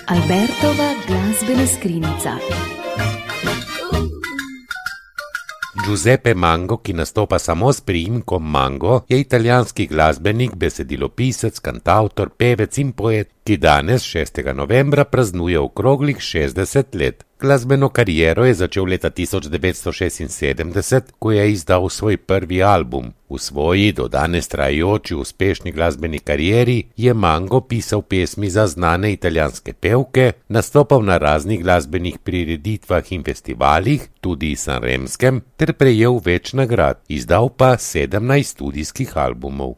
Albertova glazbena skrinjica. Giuseppe Mango, ki nastopa samo s priimkom Mango, je italijanski glasbenik, besedilopisec, kantavtor, pevec in poet, ki danes, 6. novembra, praznuje okroglih 60 let. Glasbeno kariero je začel leta 1976, ko je izdal svoj prvi album. V svoji do danes trajajoči uspešni glasbeni karieri je Mango pisal pesmi za znane italijanske pevke, nastopal na raznih glasbenih prireditvah in festivalih, tudi sanremskem, ter prejel več nagrad, izdal pa 17 studijskih albumov.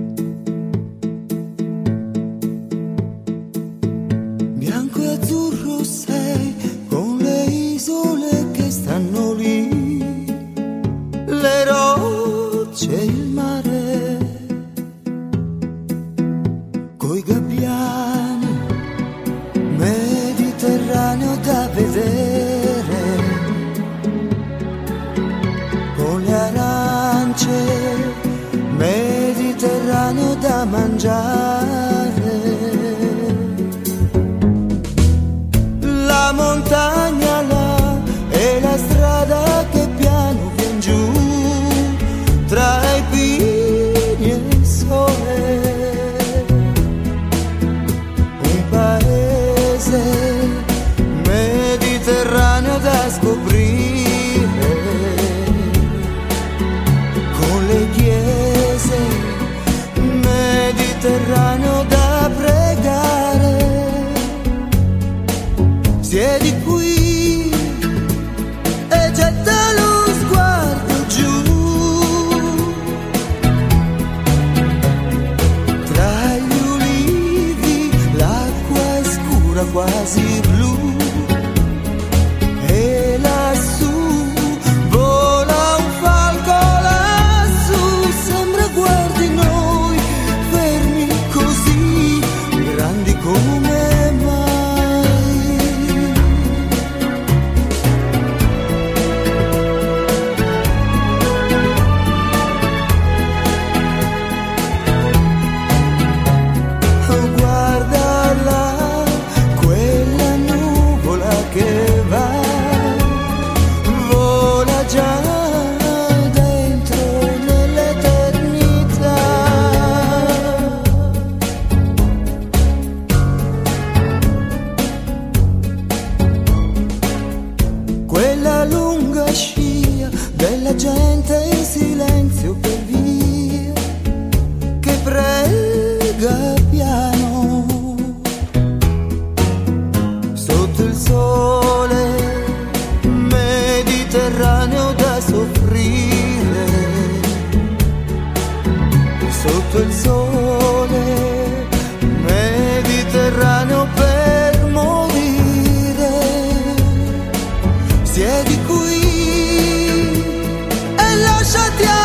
Bianco e azzurro sei, con le isole che stanno lì, le rocce e il mare, coi gabbiani, Mediterraneo da vedere, con le arance, Mediterraneo da mangiare. La montagna là e la strada che piano vien giù tra i pini e il sole, un paese mediterraneo da scoprire, con le chiese, mediterraneo da pregare. Siedi qui e getta lo sguardo giù, tra gli ulivi l'acqua è scura quasi blu, e lassù vola un falco, lassù sembra guardi noi, fermi così, grandi come della gente in silenzio per via, che prega piano sotto il sole mediterraneo da soffrire, sotto il sole mediterraneo per morire. Siedi qui, lasciati